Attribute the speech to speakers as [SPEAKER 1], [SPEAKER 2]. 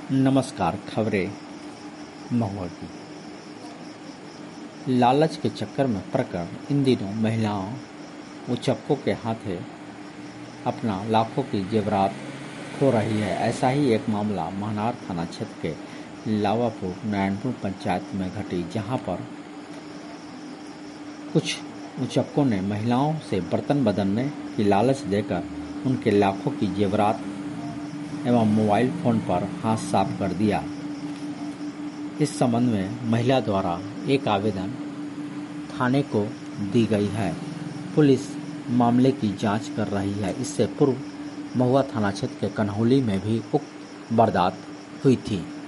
[SPEAKER 1] नमस्कार। खबरें महुआ की। लालच के चक्कर में पड़कर इन दिनों महिलाओं उचक्कों के हाथे अपना लाखों की जेवरात खो रही है। ऐसा ही एक मामला महनार थाना क्षेत्र के लावापुर नारायणपुर पंचायत में घटी, जहां पर कुछ उचक्कों ने महिलाओं से बर्तन बदलने की लालच देकर उनके लाखों की जेवरात एवं मोबाइल फोन पर हाथ साफ कर दिया। इस संबंध में महिला द्वारा एक आवेदन थाने को दी गई है। पुलिस मामले की जांच कर रही है। इससे पूर्व महुआ थाना क्षेत्र के कन्हौली में भी उक्त वारदात हुई थी।